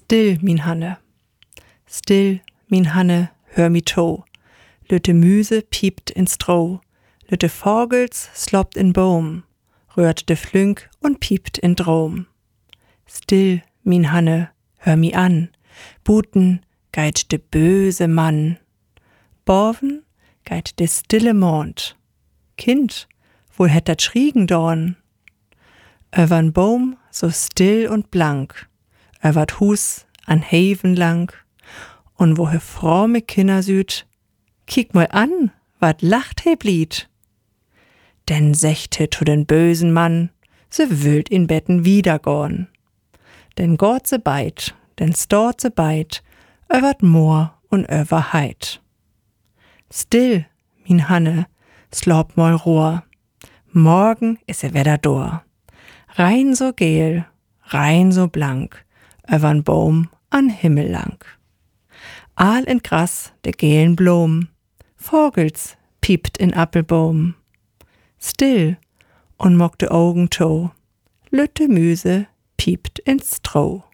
Still, min Hanne. Still, min Hanne, hör mi to. Lütte Müse piept in Stroh. Lütte Vogels sloppt in Boom. Rührt de Flünk und piept in Drom. Still, min Hanne, hör mi an. Buten geit de böse Mann. Borven geit de stille Mond. Kind, wohl hätt dat schriegen dorn. Öwern Baum so still und blank. Öwert Hus an Haven lang. Und wohe fromme Kinder süd, kiek mal an, wat lacht he blied. Denn sechte to den bösen Mann, se wüllt in Betten wiedergorn. Denn Gott se beit, denn stort se beit, öwert Moor und öwer Heid. Still, min Hanne, slop mal Rohr, morgen is wieder dor. Rein so gel, rein so blank, öwern Baum an Himmel lang. Aal in Gras de gelen Blom, Vogels piept in Appelbaum. Still und mock de Augen to, Lütte Müse piept ins Stroh.